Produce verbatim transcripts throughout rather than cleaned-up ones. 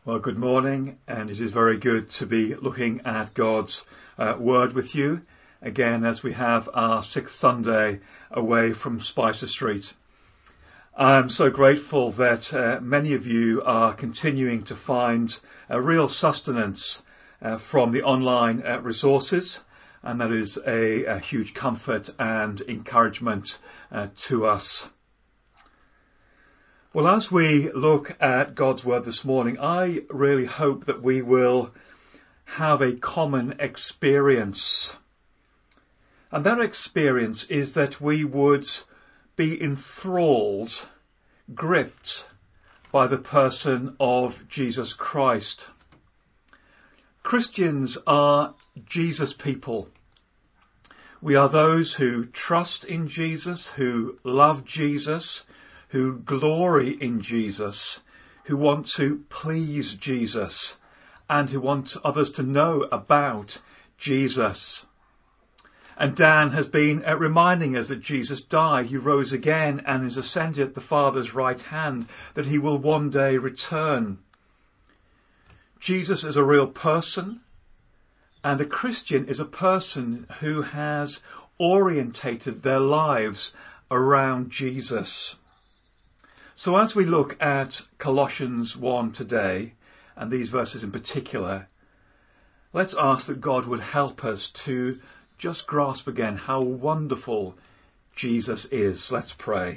Well, good morning, and it is very good to be looking at God's uh, Word with you again as we have our sixth Sunday away from Spicer Street. I'm so grateful that uh, many of you are continuing to find a real sustenance uh, from the online uh, resources, and that is a, a huge comfort and encouragement uh, to us. Well, as we look at God's Word this morning, I really hope that we will have a common experience. And that experience is that we would be enthralled, gripped by the person of Jesus Christ. Christians are Jesus people. We are those who trust in Jesus, who love Jesus, who glory in Jesus, who want to please Jesus, and who want others to know about Jesus. And Dan has been uh, reminding us that Jesus died, he rose again, and is ascended at the Father's right hand, that he will one day return. Jesus is a real person, and a Christian is a person who has orientated their lives around Jesus. So as we look at Colossians one today, and these verses in particular, let's ask that God would help us to just grasp again how wonderful Jesus is. Let's pray.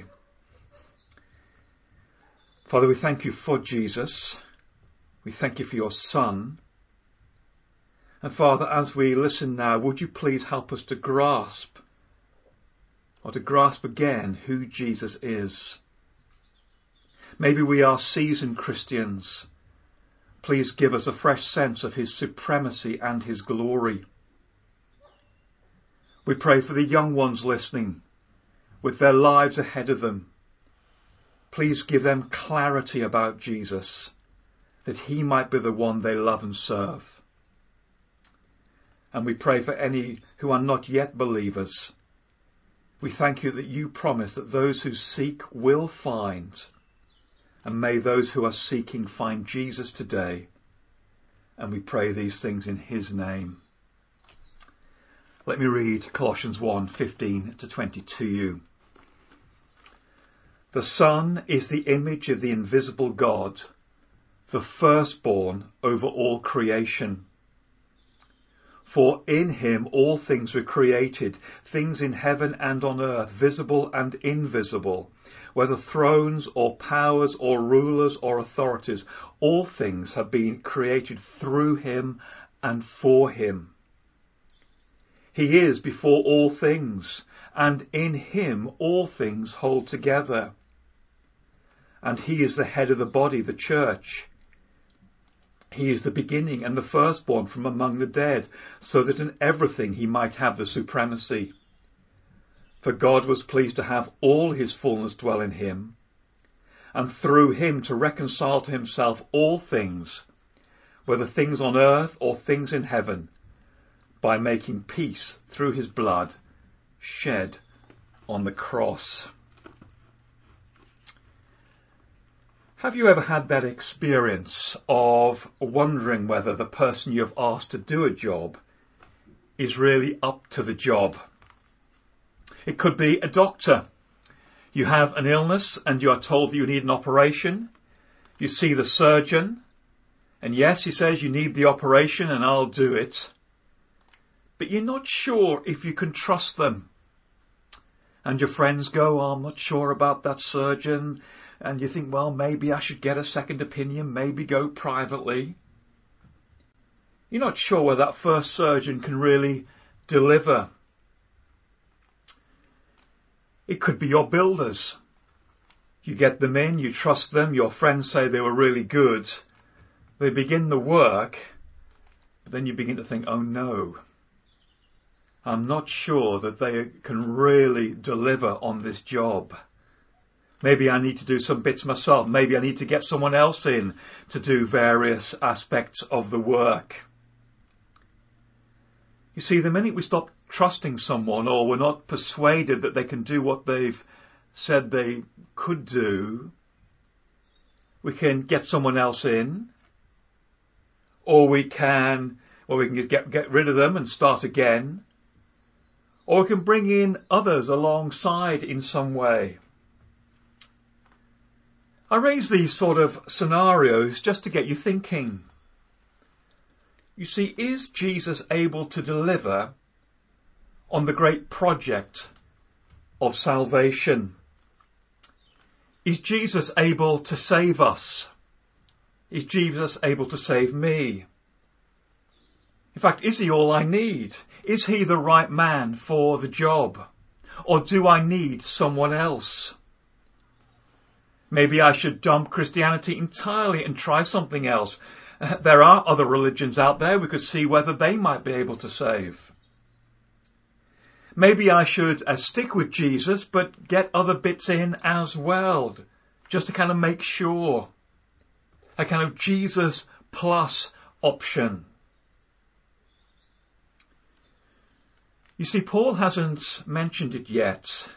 Father, we thank you for Jesus. We thank you for your Son. And Father, as we listen now, would you please help us to grasp, or to grasp again, who Jesus is. Maybe we are seasoned Christians. Please give us a fresh sense of his supremacy and his glory. We pray for the young ones listening, with their lives ahead of them. Please give them clarity about Jesus, that he might be the one they love and serve. And we pray for any who are not yet believers. We thank you that you promise that those who seek will find. And may those who are seeking find Jesus today. And we pray these things in his name. Let me read Colossians one, fifteen to twenty to you. The Son is the image of the invisible God, the firstborn over all creation. For in him all things were created, things in heaven and on earth, visible and invisible, whether thrones or powers or rulers or authorities, all things have been created through him and for him. He is before all things, and in him all things hold together. And he is the head of the body, the church. He is the beginning and the firstborn from among the dead, so that in everything he might have the supremacy. For God was pleased to have all his fullness dwell in him, and through him to reconcile to himself all things, whether things on earth or things in heaven, by making peace through his blood shed on the cross. Have you ever had that experience of wondering whether the person you've asked to do a job is really up to the job? It could be a doctor. You have an illness and you are told that you need an operation. You see the surgeon, and yes, he says you need the operation and I'll do it. But you're not sure if you can trust them. And your friends go, oh, I'm not sure about that surgeon. And you think, well, maybe I should get a second opinion, maybe go privately. You're not sure whether that first surgeon can really deliver. It could be your builders. You get them in, you trust them, your friends say they were really good. They begin the work, but then you begin to think, oh no, I'm not sure that they can really deliver on this job. Maybe I need to do some bits myself. Maybe I need to get someone else in to do various aspects of the work. You see, the minute we stop trusting someone, or we're not persuaded that they can do what they've said they could do, we can get someone else in, or we can, well, we can just get, get rid of them and start again, or we can bring in others alongside in some way. I raise these sort of scenarios just to get you thinking. You see, is Jesus able to deliver on the great project of salvation? Is Jesus able to save us? Is Jesus able to save me? In fact, is he all I need? Is he the right man for the job? Or do I need someone else? Maybe I should dump Christianity entirely and try something else. Uh, there are other religions out there. We could see whether they might be able to save. Maybe I should uh, stick with Jesus, but get other bits in as well, just to kind of make sure. A kind of Jesus plus option. You see, Paul hasn't mentioned it yet,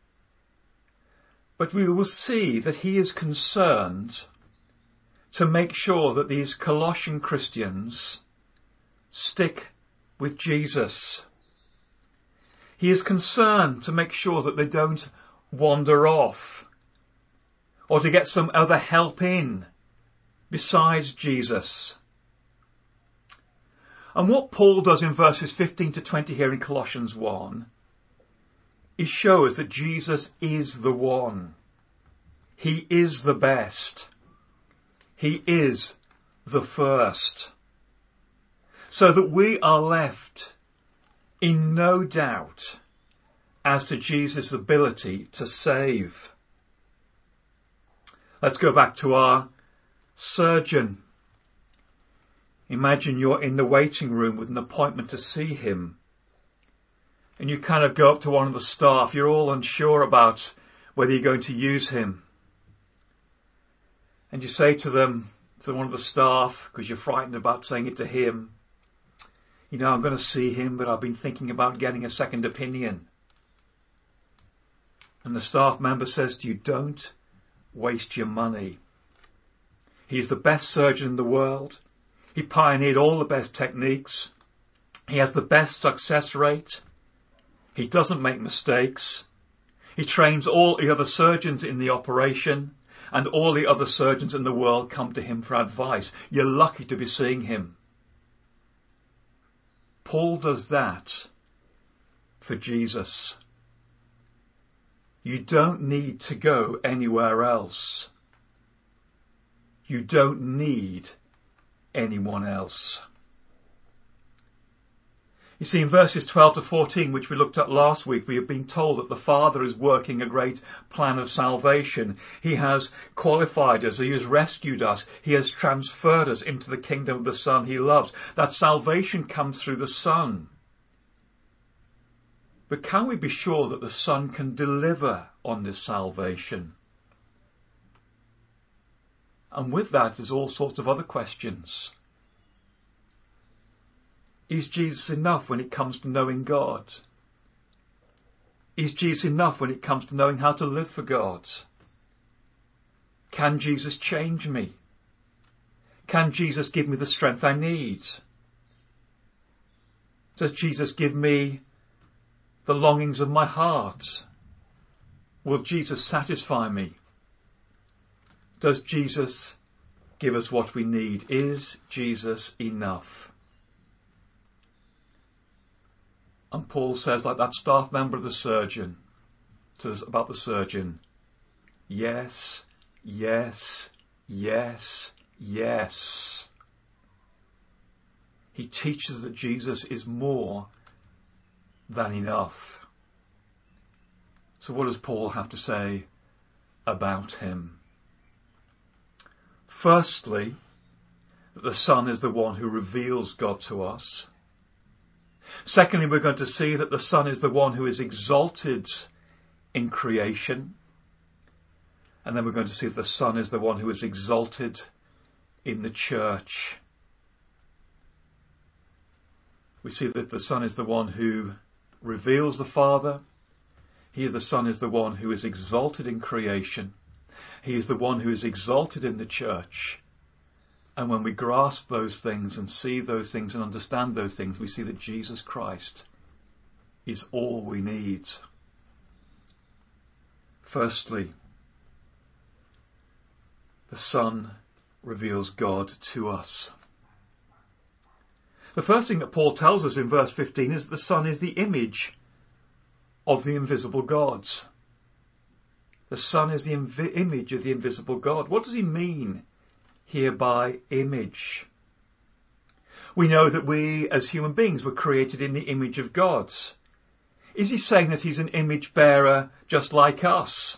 but we will see that he is concerned to make sure that these Colossian Christians stick with Jesus. He is concerned to make sure that they don't wander off or to get some other help in besides Jesus. And what Paul does in verses fifteen to twenty here in Colossians one is show us that Jesus is the one. He is the best. He is the first. So that we are left in no doubt as to Jesus' ability to save. Let's go back to our surgeon. Imagine you're in the waiting room with an appointment to see him. And you kind of go up to one of the staff. You're all unsure about whether you're going to use him. And you say to them, to one of the staff, because you're frightened about saying it to him, you know, I'm going to see him, but I've been thinking about getting a second opinion. And the staff member says to you, don't waste your money. He's the best surgeon in the world. He pioneered all the best techniques. He has the best success rate. He doesn't make mistakes. He trains all the other surgeons in the operation, and all the other surgeons in the world come to him for advice. You're lucky to be seeing him. Paul does that for Jesus. You don't need to go anywhere else. You don't need anyone else. You see, in verses twelve to fourteen, which we looked at last week, we have been told that the Father is working a great plan of salvation. He has qualified us. He has rescued us. He has transferred us into the kingdom of the Son he loves. That salvation comes through the Son. But can we be sure that the Son can deliver on this salvation? And with that, there's all sorts of other questions. Is Jesus enough when it comes to knowing God? Is Jesus enough when it comes to knowing how to live for God? Can Jesus change me? Can Jesus give me the strength I need? Does Jesus give me the longings of my heart? Will Jesus satisfy me? Does Jesus give us what we need? Is Jesus enough? And Paul says, like that staff member of the surgeon, to us about the surgeon, yes, yes, yes, yes. He teaches that Jesus is more than enough. So what does Paul have to say about him? Firstly, that the Son is the one who reveals God to us. Secondly, we're going to see that the Son is the one who is exalted in creation. And then we're going to see that the Son is the one who is exalted in the church. We see that the Son is the one who reveals the Father. Here the Son is the one who is exalted in creation. He is the one who is exalted in the church. And when we grasp those things and see those things and understand those things, we see that Jesus Christ is all we need. Firstly, the Son reveals God to us. The first thing that Paul tells us in verse fifteen is that the Son is the image of the invisible God. The Son is the inv- image of the invisible God. What does he mean here by image? We know that we as human beings were created in the image of God. Is he saying that he's an image bearer just like us?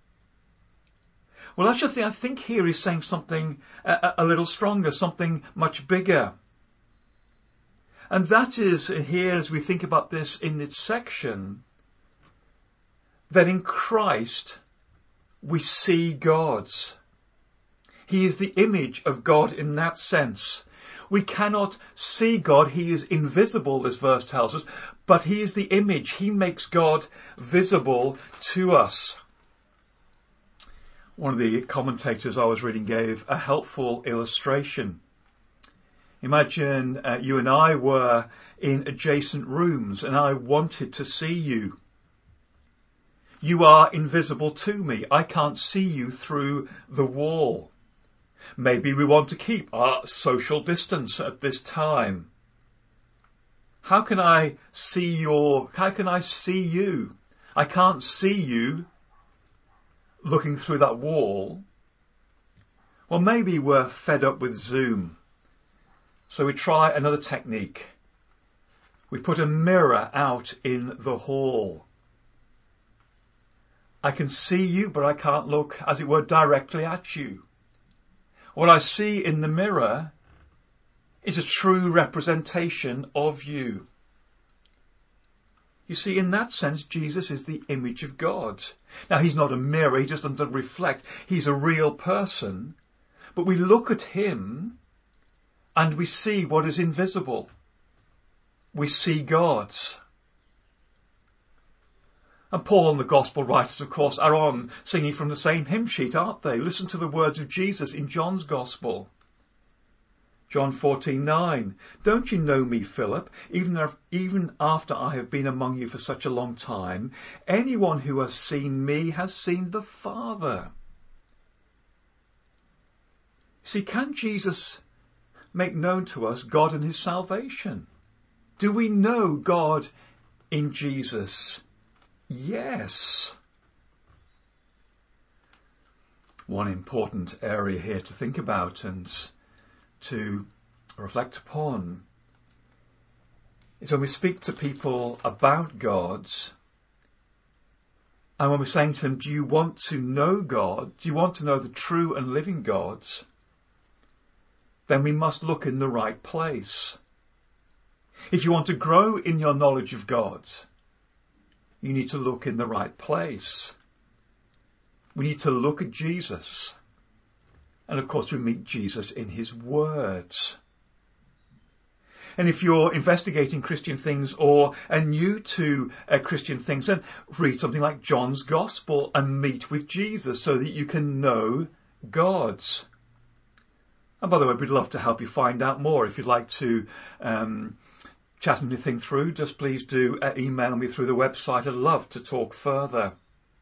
Well, actually, I think here he's saying something a, a little stronger, something much bigger. And that is here, as we think about this in this section, that in Christ we see God. He is the image of God in that sense. We cannot see God. He is invisible, this verse tells us, but he is the image. He makes God visible to us. One of the commentators I was reading gave a helpful illustration. Imagine uh, you and I were in adjacent rooms and I wanted to see you. You are invisible to me. I can't see you through the wall. Maybe we want to keep our social distance at this time. How can I see your, how can I see you? I can't see you looking through that wall. Well, maybe we're fed up with Zoom. So we try another technique. We put a mirror out in the hall. I can see you, but I can't look, as it were, directly at you. What I see in the mirror is a true representation of you. You see, in that sense, Jesus is the image of God. Now, he's not a mirror, he just doesn't reflect. He's a real person. But we look at him and we see what is invisible. We see God. And Paul and the Gospel writers, of course, are on singing from the same hymn sheet, aren't they? Listen to the words of Jesus in John's Gospel. John fourteen nine. Don't you know me, Philip? Even, if, even after I have been among you for such a long time, anyone who has seen me has seen the Father. See, can Jesus make known to us God and his salvation? Do we know God in Jesus? Yes. One important area here to think about and to reflect upon is when we speak to people about God, and when we're saying to them, do you want to know God? Do you want to know the true and living God? Then we must look in the right place. If you want to grow in your knowledge of God, you need to look in the right place. We need to look at Jesus. And of course we meet Jesus in his words. And if you're investigating Christian things or are new to uh, Christian things, then read something like John's Gospel and meet with Jesus so that you can know God. And by the way, we'd love to help you find out more. If you'd like to um, chat anything through, just please do uh, email me through the website. I'd love to talk further.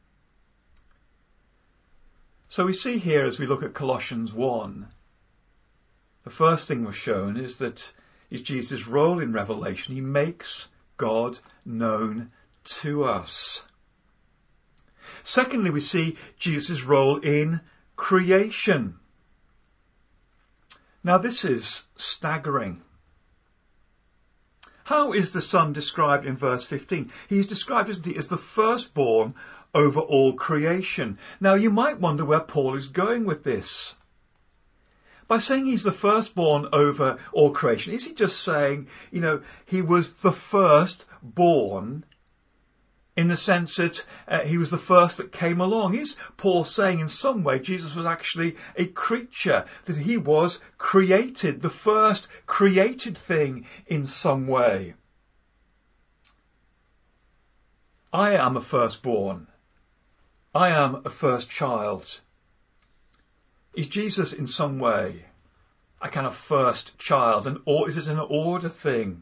So we see here as we look at Colossians one, the first thing we're shown is that is Jesus' role in Revelation. He makes God known to us. Secondly, we see Jesus' role in creation. Now this is staggering. How is the Son described in verse fifteen? He's described, isn't he, as the firstborn over all creation. Now you might wonder where Paul is going with this. By saying he's the firstborn over all creation, is he just saying, you know, he was the firstborn in the sense that uh, he was the first that came along? Is Paul saying in some way Jesus was actually a creature, that he was created, the first created thing in some way? I am a firstborn. I am a first child. Is Jesus in some way a kind of first child, and or is it an order thing?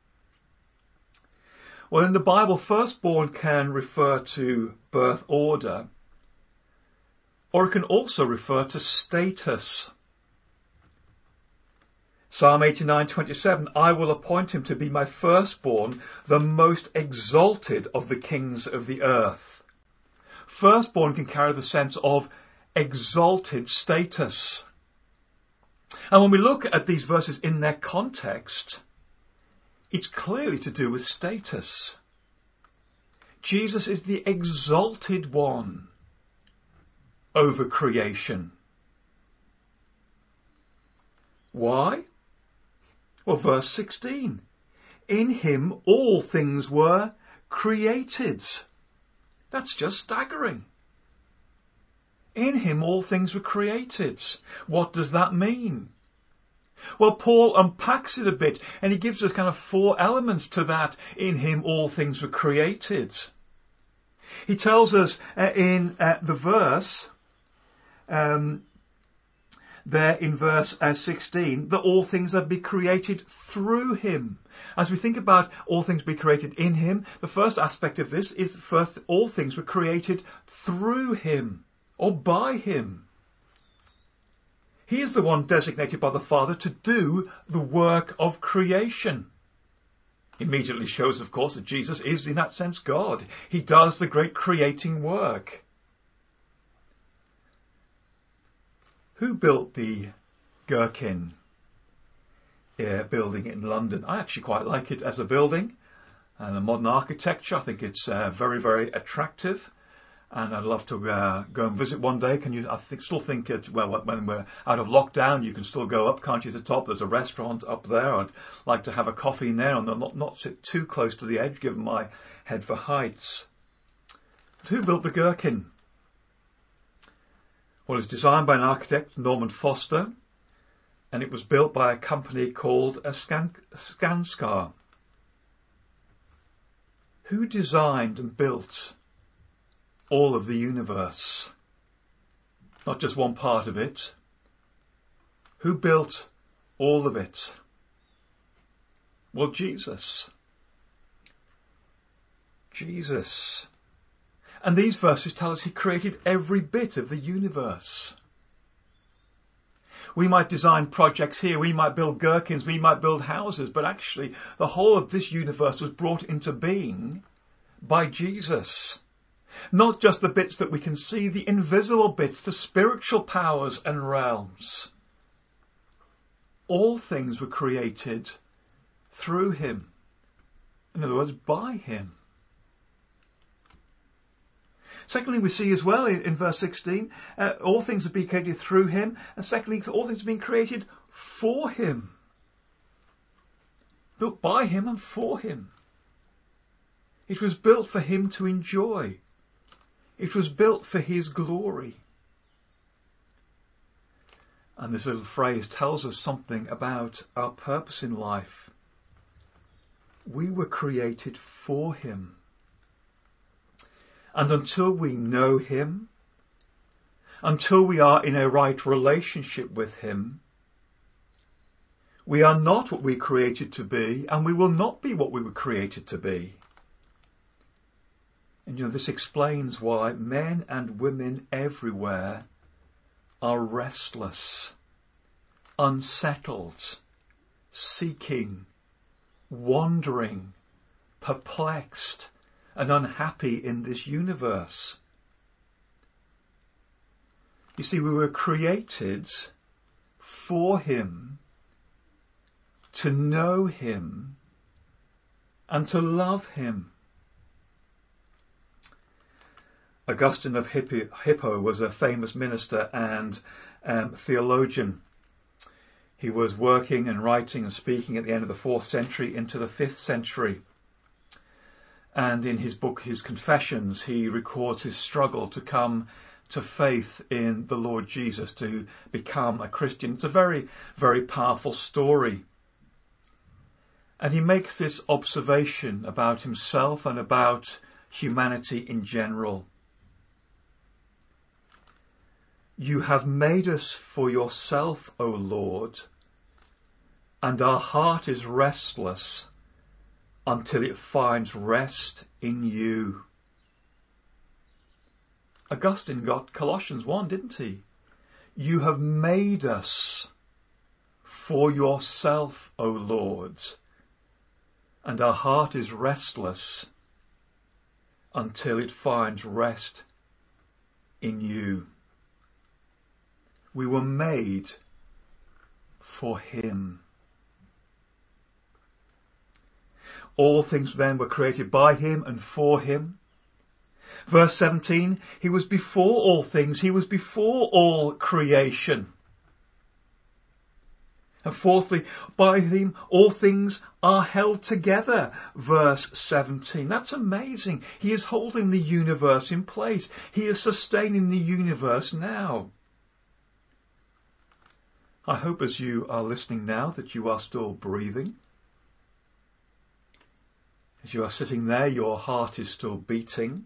Well, in the Bible, firstborn can refer to birth order, or it can also refer to status. Psalm eighty-nine twenty-seven, I will appoint him to be my firstborn, the most exalted of the kings of the earth. Firstborn can carry the sense of exalted status. And when we look at these verses in their context, it's clearly to do with status. Jesus is the exalted one over creation. Why? Well, verse sixteen. In him all things were created. That's just staggering. In him all things were created. What does that mean? Well, Paul unpacks it a bit, and he gives us kind of four elements to that. In him all things were created. He tells us uh, in uh, the verse, um, there in verse uh, sixteen, that all things are be created through him. As we think about all things be created in him, the first aspect of this is first, all things were created through him or by him. He is the one designated by the Father to do the work of creation. Immediately shows, of course, that Jesus is, in that sense, God. He does the great creating work. Who built the Gherkin uh, building in London? I actually quite like it as a building. And the modern architecture, I think it's uh, very, very attractive. And I'd love to uh, go and visit one day. Can you? I think, still think it. Well, when we're out of lockdown, you can still go up, can't you? To the top. There's a restaurant up there. I'd like to have a coffee in there and not not sit too close to the edge, given my head for heights. But who built the Gherkin? Well, it's designed by an architect, Norman Foster, and it was built by a company called Skan- Skanska. Who designed and built all of the universe? Not just one part of it. Who built all of it? Well, Jesus. Jesus. And these verses tell us he created every bit of the universe. We might design projects here, we might build gherkins, we might build houses, but actually the whole of this universe was brought into being by Jesus. Not just the bits that we can see, the invisible bits, the spiritual powers and realms. All things were created through him. In other words, by him. Secondly, we see as well in, in verse sixteen, uh, all things have been created through him. And secondly, all things have been created for him. Built by him and for him. It was built for him to enjoy. It was built for his glory. And this little phrase tells us something about our purpose in life. We were created for him. And until we know him, until we are in a right relationship with him, we are not what we were created to be, and we will not be what we were created to be. And you know, this explains why men and women everywhere are restless, unsettled, seeking, wandering, perplexed, and unhappy in this universe. You see, we were created for him, to know him, and to love him. Augustine of Hippo was a famous minister and um, theologian. He was working and writing and speaking at the end of the fourth century into the fifth century. And in his book, his Confessions, he records his struggle to come to faith in the Lord Jesus, to become a Christian. It's a very, very powerful story. And he makes this observation about himself and about humanity in general. You have made us for yourself, O Lord, and our heart is restless until it finds rest in you. Augustine got Colossians one, didn't he? You have made us for yourself, O Lord, and our heart is restless until it finds rest in you. We were made for him. All things then were created by him and for him. Verse seventeen, he was before all things. He was before all creation. And fourthly, by him all things are held together. Verse seventeen. That's amazing. He is holding the universe in place. He is sustaining the universe now. I hope as you are listening now that you are still breathing. As you are sitting there, your heart is still beating.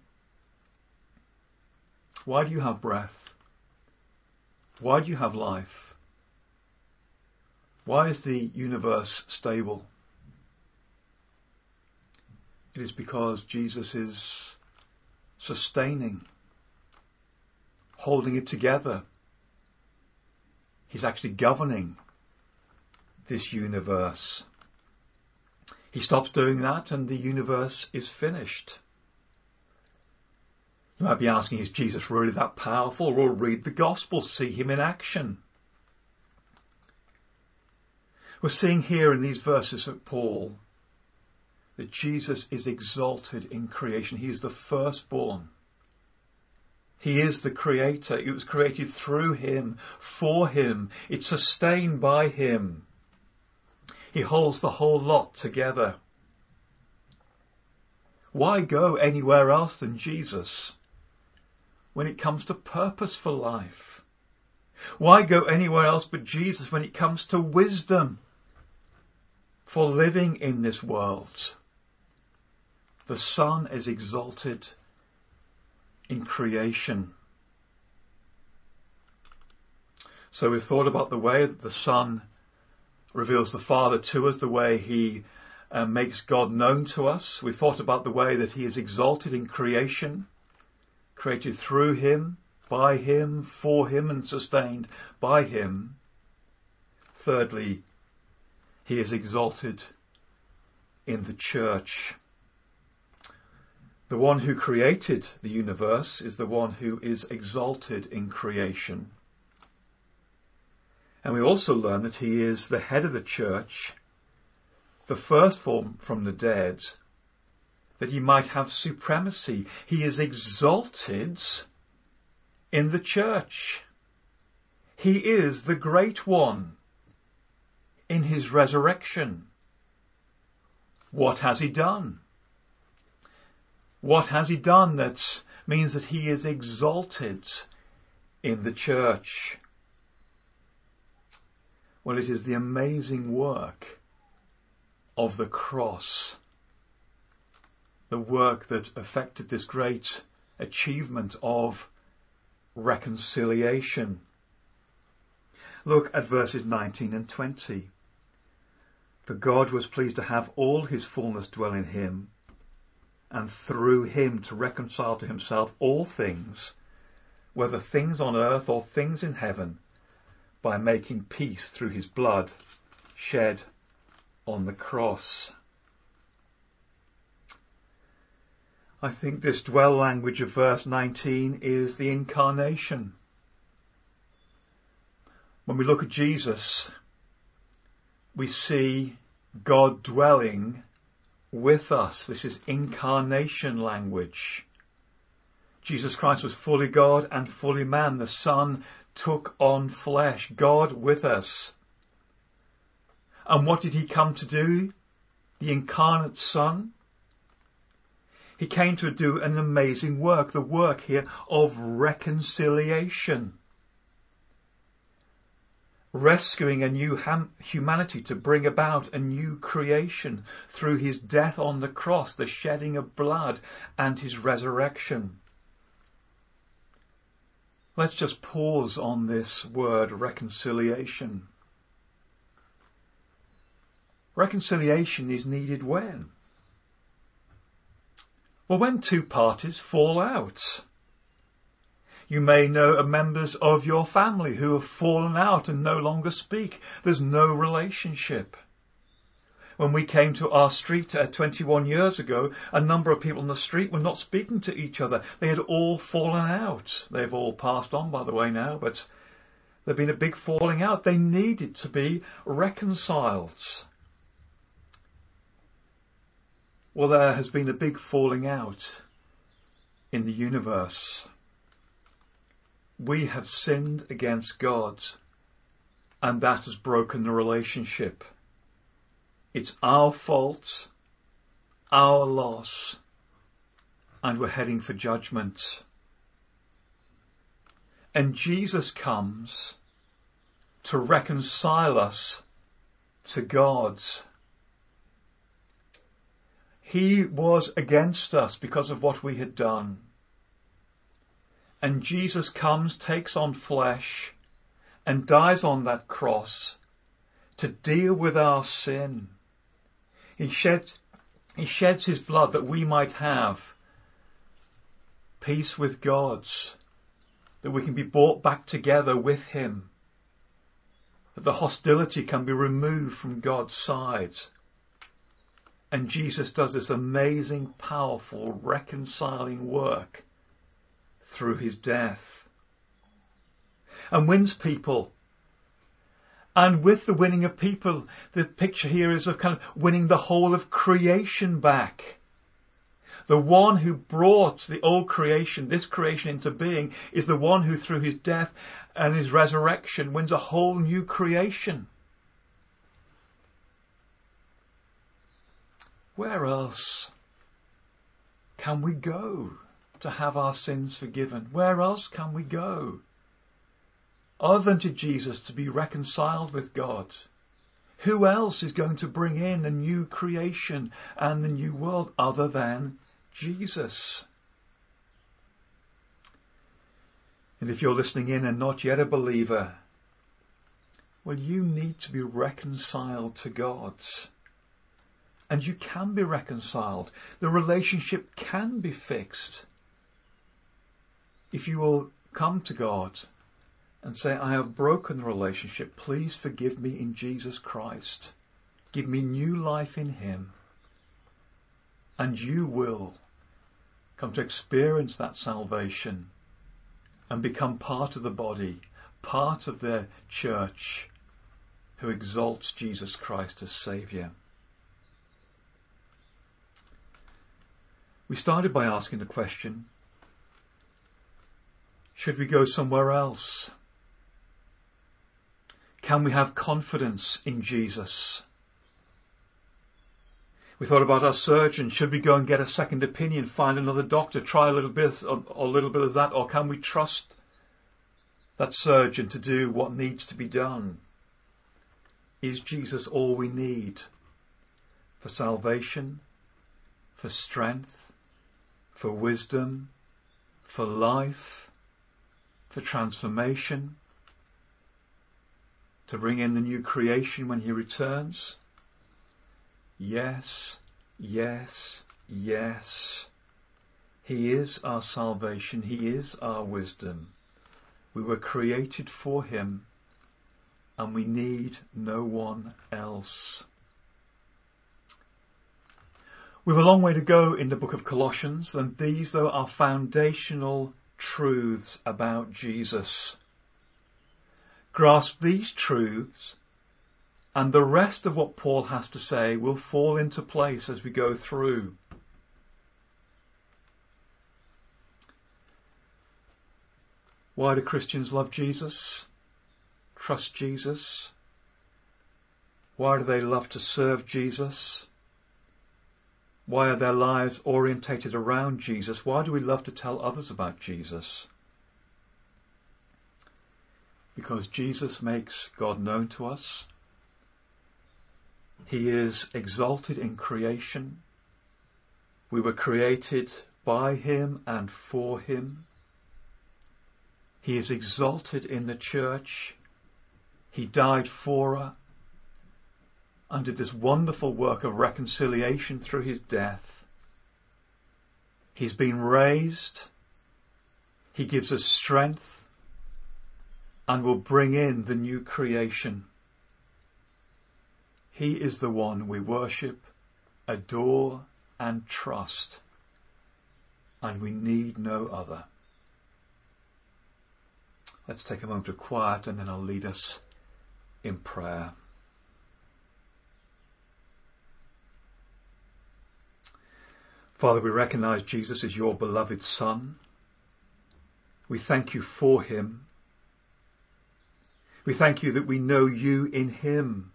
Why do you have breath? Why do you have life? Why is the universe stable? It is because Jesus is sustaining, holding it together. He's actually governing this universe. He stops doing that and the universe is finished. You might be asking, is Jesus really that powerful? Well, read the Gospels, see him in action. We're seeing here in these verses of Paul that Jesus is exalted in creation. He is the firstborn. He is the creator. It was created through him, for him. It's sustained by him. He holds the whole lot together. Why go anywhere else than Jesus when it comes to purpose for life? Why go anywhere else but Jesus when it comes to wisdom for living in this world? The Son is exalted in creation. So we've thought about the way that the Son reveals the Father to us, the way he uh, makes God known to us. We've thought about the way that he is exalted in creation, created through him, by him, for him, and sustained by him. Thirdly, he is exalted in the church. The one who created the universe is the one who is exalted in creation. And we also learn that he is the head of the church, the firstborn from the dead, that he might have supremacy. He is exalted in the church. He is the great one in his resurrection. What has he done? What has he done that means that he is exalted in the church? Well, it is the amazing work of the cross. The work that effected this great achievement of reconciliation. Look at verses nineteen and twenty. For God was pleased to have all his fullness dwell in him, and through him to reconcile to himself all things, whether things on earth or things in heaven, by making peace through his blood shed on the cross. I think this dwell language of verse nineteen is the incarnation. When we look at Jesus, we see God dwelling with us. This is incarnation language. Jesus Christ was fully God and fully man. The Son took on flesh, God with us. And what did he come to do? The incarnate Son? He came to do an amazing work, the work here of reconciliation. Rescuing a new hum- humanity to bring about a new creation through his death on the cross, the shedding of blood, and his resurrection. Let's just pause on this word reconciliation. Reconciliation is needed when? Well, when two parties fall out. You may know members of your family who have fallen out and no longer speak. There's no relationship. When we came to our street uh, twenty-one years ago, a number of people on the street were not speaking to each other. They had all fallen out. They've all passed on, by the way, now, but there'd been a big falling out. They needed to be reconciled. Well, there has been a big falling out in the universe. We have sinned against God, and that has broken the relationship. It's our fault, our loss, and we're heading for judgment. And Jesus comes to reconcile us to God. He was against us because of what we had done. And Jesus comes, takes on flesh, and dies on that cross to deal with our sin. He sheds, he sheds his blood that we might have peace with God, that we can be brought back together with him, that the hostility can be removed from God's side. And Jesus does this amazing, powerful, reconciling work through his death, and wins people. And with the winning of people, the picture here is of kind of winning the whole of creation back. The one who brought the old creation, this creation into being, is the one who through his death and his resurrection wins a whole new creation. Where else can we go to have our sins forgiven? Where else can we go other than to Jesus to be reconciled with God? Who else is going to bring in a new creation and the new world other than Jesus? And if you're listening in and not yet a believer, well, you need to be reconciled to God. And you can be reconciled. The relationship can be fixed. If you will come to God and say, I have broken the relationship, please forgive me in Jesus Christ. Give me new life in him. And you will come to experience that salvation and become part of the body, part of the church who exalts Jesus Christ as Saviour. We started by asking the question, should we go somewhere else? Can we have confidence in Jesus? We thought about our surgeon. Should we go and get a second opinion, find another doctor, try a little bit of, or a little bit of that, or can we trust that surgeon to do what needs to be done? Is Jesus all we need for salvation, for strength, for wisdom, for life, for transformation, to bring in the new creation when he returns? Yes, yes, yes. He is our salvation. He is our wisdom. We were created for him, and we need no one else. We have a long way to go in the book of Colossians, and these, though, are foundational truths about Jesus. Grasp these truths, and the rest of what Paul has to say will fall into place as we go through. Why do Christians love Jesus? Trust Jesus? Why do they love to serve Jesus? Why are their lives orientated around Jesus? Why do we love to tell others about Jesus? Because Jesus makes God known to us. He is exalted in creation. We were created by him and for him. He is exalted in the church. He died for us. and did this wonderful work of reconciliation through his death. He's been raised. He gives us strength and will bring in the new creation. He is the one we worship, adore and trust, and we need no other. Let's take a moment of quiet and then I'll lead us in prayer. Father, we recognize Jesus as your beloved Son. We thank you for him. We thank you that we know you in him.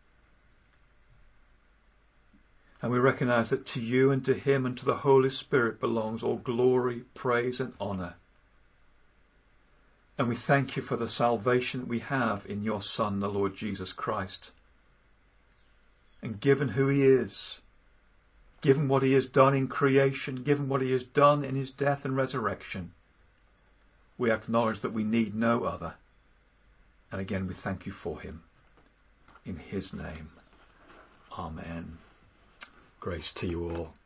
And we recognize that to you and to him and to the Holy Spirit belongs all glory, praise and honour. And we thank you for the salvation that we have in your Son, the Lord Jesus Christ. And given who he is, given what he has done in creation, given what he has done in his death and resurrection, we acknowledge that we need no other. And again, we thank you for him. In his name, amen. Grace to you all.